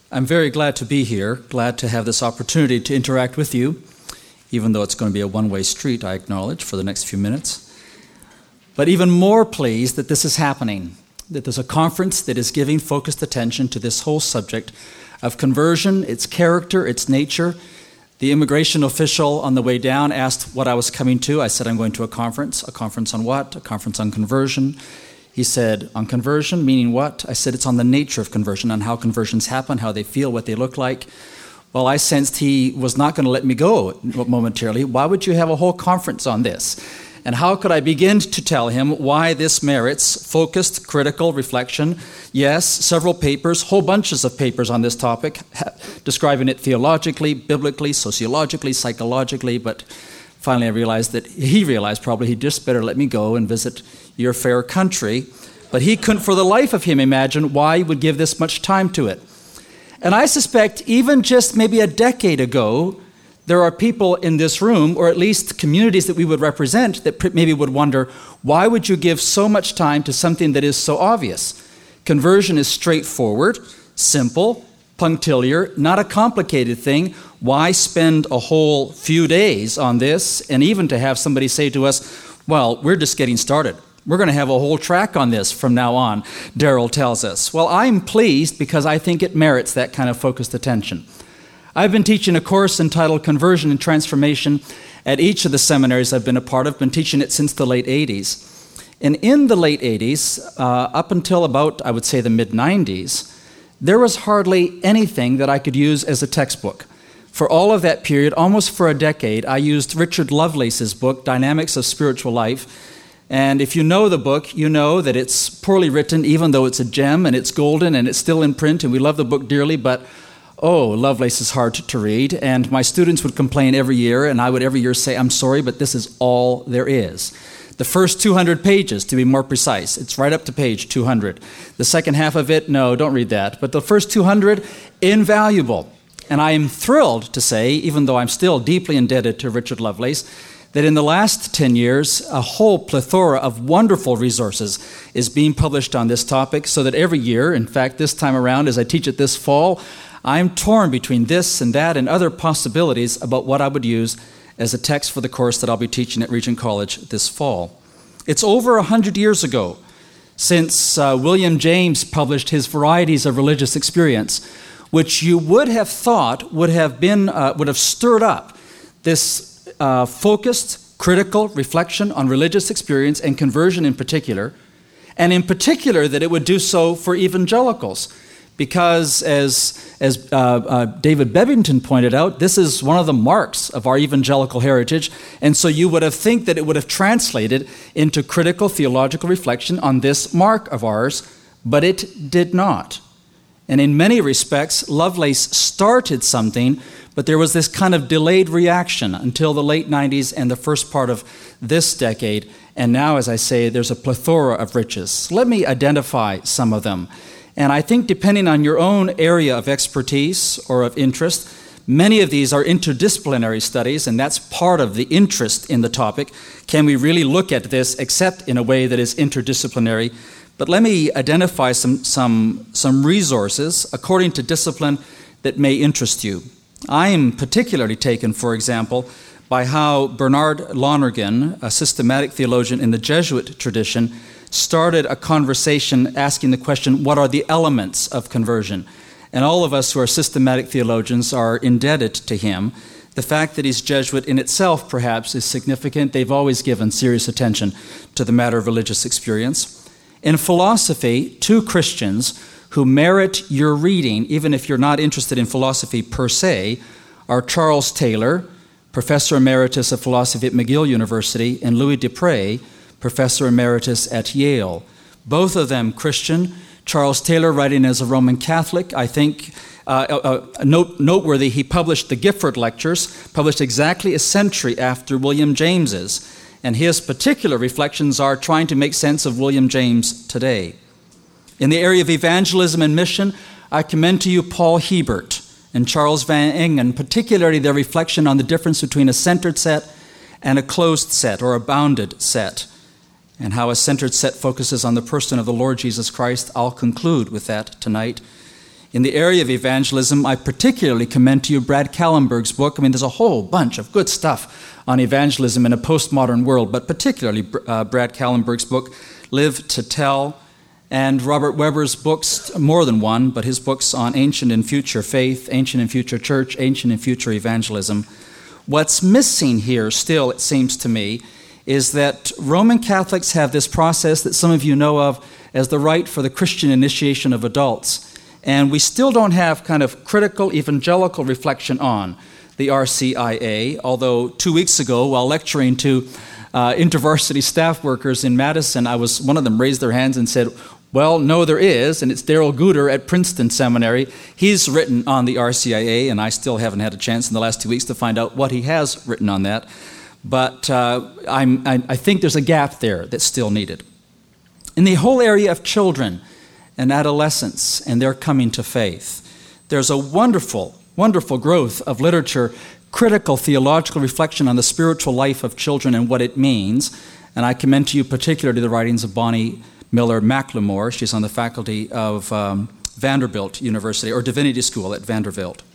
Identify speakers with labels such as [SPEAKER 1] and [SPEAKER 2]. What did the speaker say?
[SPEAKER 1] I'm very glad to be here, glad to have this opportunity to interact with you, even though it's going to be a one-way street, I acknowledge, for the next few minutes. But even more pleased that this is happening, that there's a conference that is giving focused attention to this whole subject of conversion, its character, its nature. The immigration official on the way down asked what I was coming to. I said, I'm going to a conference. A conference on what? A conference on conversion. He said, on conversion, meaning what? I said, it's on the nature of conversion, on how conversions happen, how they feel, what they look like. Well, I sensed he was not going to let me go momentarily. Why would you have a whole conference on this? And how could I begin to tell him why this merits focused, critical reflection? Yes, several papers, whole bunches of papers on this topic, describing it theologically, biblically, sociologically, psychologically, but finally I realized that he realized probably he'd just better let me go and visit your fair country. But he couldn't for the life of him imagine why he would give this much time to it. And I suspect even just maybe a decade ago, there are people in this room, or at least communities that we would represent, that maybe would wonder, why would you give so much time to something that is so obvious? Conversion is straightforward, simple, punctiliar, not a complicated thing. Why spend a whole few days on this? And even to have somebody say to us, well, we're just getting started. We're going to have a whole track on this from now on, Darrell tells us. Well, I'm pleased because I think it merits that kind of focused attention. I've been teaching a course entitled Conversion and Transformation at each of the seminaries I've been a part of. I've been teaching it since the late 80s. And in the late 80s, up until about, I would say, the mid-90s, there was hardly anything that I could use as a textbook. For all of that period, almost for a decade, I used Richard Lovelace's book, Dynamics of Spiritual Life. And if you know the book, you know that it's poorly written, even though it's a gem and it's golden and it's still in print, and we love the book dearly, but Lovelace is hard to read. And my students would complain every year, and I would every year say, I'm sorry, but this is all there is. The first 200 pages, to be more precise, it's right up to page 200. The second half of it, no, don't read that. But the first 200, invaluable. And I am thrilled to say, even though I'm still deeply indebted to Richard Lovelace, that in the last 10 years, a whole plethora of wonderful resources is being published on this topic, so that every year, in fact, this time around, as I teach it this fall, I'm torn between this and that and other possibilities about what I would use as a text for the course that I'll be teaching at Regent College this fall. It's over 100 years ago since William James published his Varieties of Religious Experience, which you would have thought would have stirred up this focused, critical reflection on religious experience and conversion in particular, and in particular that it would do so for evangelicals. Because as David Bebbington pointed out, this is one of the marks of our evangelical heritage, and so you would have think that it would have translated into critical theological reflection on this mark of ours, but it did not. And in many respects, Lovelace started something, but there was this kind of delayed reaction until the late 90s and the first part of this decade, and now, as I say, there's a plethora of riches. Let me identify some of them. And I think depending on your own area of expertise or of interest, many of these are interdisciplinary studies, and that's part of the interest in the topic. Can we really look at this except in a way that is interdisciplinary? But let me identify some resources according to discipline that may interest you. I am particularly taken, for example, by how Bernard Lonergan, a systematic theologian in the Jesuit tradition, started a conversation asking the question, what are the elements of conversion? And all of us who are systematic theologians are indebted to him. The fact that he's Jesuit in itself, perhaps, is significant. They've always given serious attention to the matter of religious experience. In philosophy, two Christians who merit your reading, even if you're not interested in philosophy per se, are Charles Taylor, Professor Emeritus of Philosophy at McGill University, and Louis Dupré, Professor Emeritus at Yale. Both of them Christian. Charles Taylor, writing as a Roman Catholic, I think noteworthy, he published the Gifford Lectures, published exactly a century after William James's, and his particular reflections are trying to make sense of William James today. In the area of evangelism and mission, I commend to you Paul Hebert and Charles Van Engen, particularly their reflection on the difference between a centered set and a closed set or a bounded set, and how a centered set focuses on the person of the Lord Jesus Christ. I'll conclude with that tonight. In the area of evangelism, I particularly commend to you Brad Kallenberg's book. I mean, there's a whole bunch of good stuff on evangelism in a postmodern world, but particularly Brad Kallenberg's book, Live to Tell, and Robert Weber's books, more than one, but his books on ancient and future faith, ancient and future church, ancient and future evangelism. What's missing here still, it seems to me, is that Roman Catholics have this process that some of you know of as the rite for the Christian initiation of adults. And we still don't have kind of critical evangelical reflection on the RCIA, although 2 weeks ago, while lecturing to intervarsity staff workers in Madison, one of them raised their hands and said, well, no, there is, and it's Daryl Guter at Princeton Seminary. He's written on the RCIA, and I still haven't had a chance in the last 2 weeks to find out what he has written on that. But I think there's a gap there that's still needed. In the whole area of children and adolescents and their coming to faith, there's a wonderful, wonderful growth of literature, critical theological reflection on the spiritual life of children and what it means. And I commend to you particularly the writings of Bonnie Miller McLemore. She's on the faculty of Vanderbilt University, or Divinity School at Vanderbilt.